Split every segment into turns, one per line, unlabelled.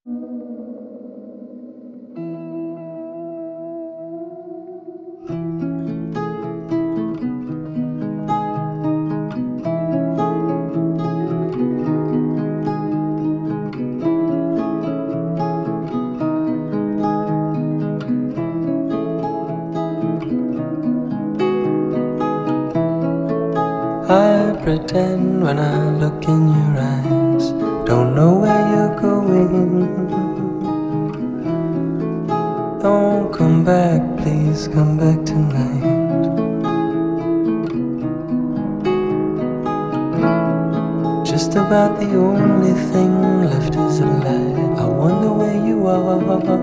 I pretend when I look in your eyes, don't know where you're going. Don't come back, please come back tonight. Just about the only thing left is a light. I wonder where you are.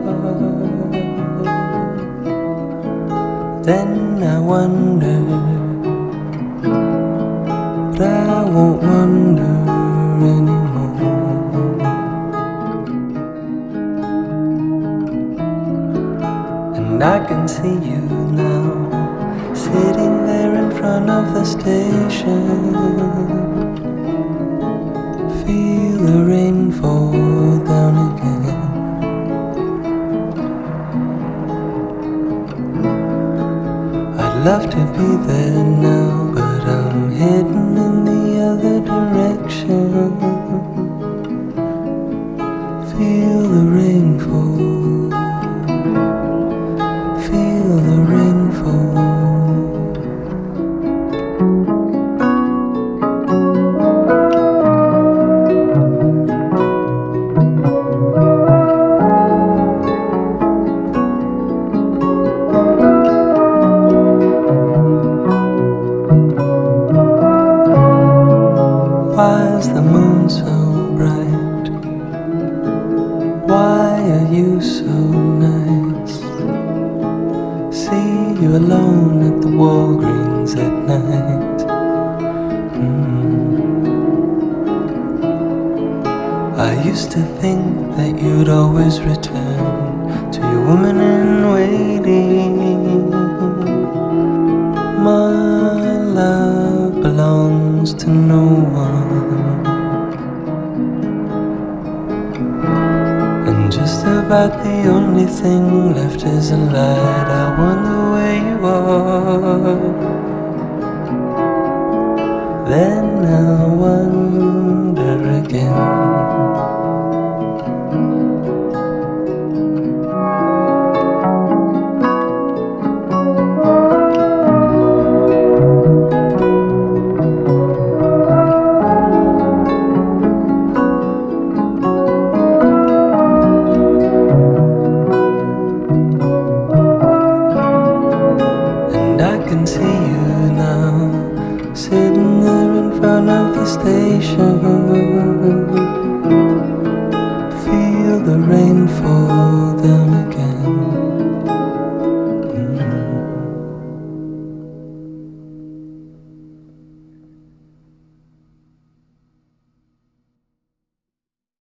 Then I wonder, but I won't wonder anymore. And I can see you now, sitting there in front of the station. Feel the rain fall down again. I'd love to be there now, but I'm heading in the other direction. Feel the rain fall. Feel the rain fall. Why is the moon so bright? Why are you so nice? See you alone at the Walgreens at night. I used to think that you'd always return to your woman in waiting. My love belongs to no one, and just about the only thing left is a light. I wonder where you are. Then I wonder again. I can see you now, sitting there in front of the station.